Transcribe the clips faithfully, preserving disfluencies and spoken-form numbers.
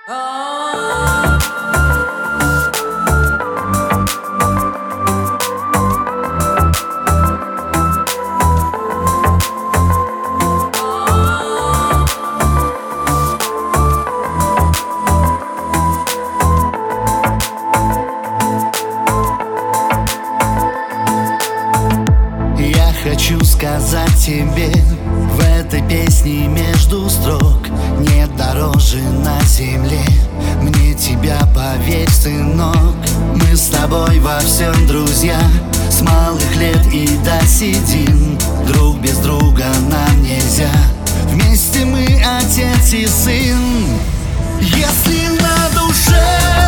Хочу сказать тебе в этой песне между строк: нет дороже на земле мне тебя, поверь, сынок. Мы с тобой во всем друзья, с малых лет и до седин. Друг без друга нам нельзя, вместе мы отец и сын. Если на душе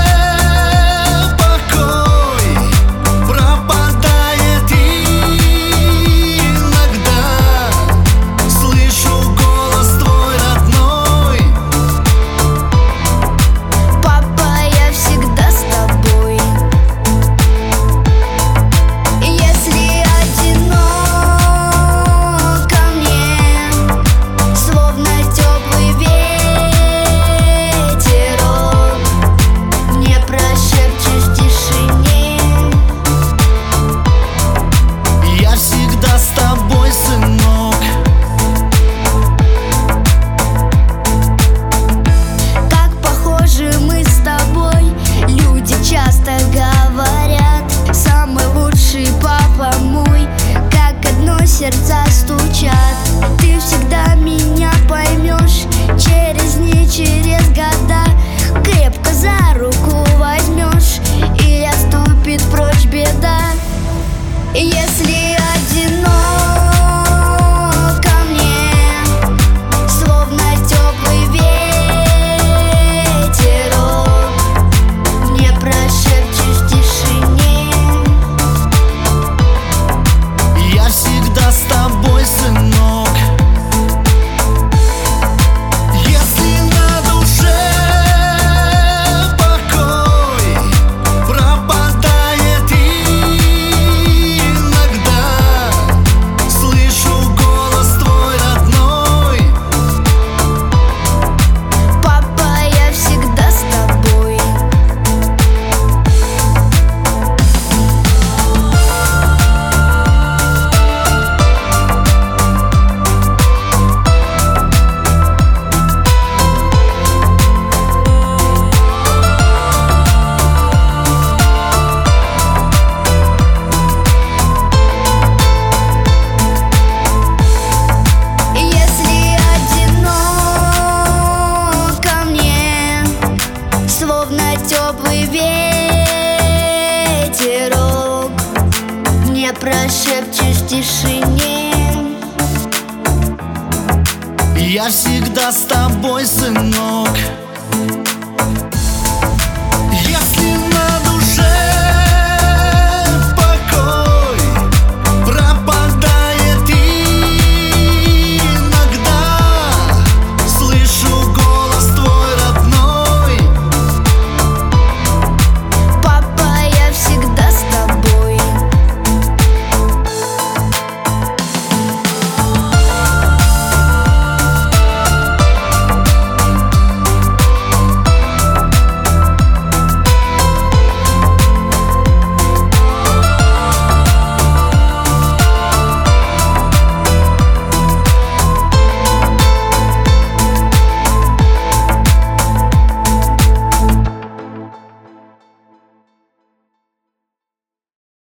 сердца стучат. Ты всегда меня поймешь, через дни, через года. Крепко за руку возьмешь, и отступит прочь беда. Если одинок ко мне, словно теплый ветерок, мне прошепчешь в тишине: я всегда с тобой, сынок. Если на душе покой пропадает иногда, слышу голос твой родной: папа, я всегда с тобой. Словно теплый ветерок, мне прошепчешь в тишине: я всегда с тобой, сынок.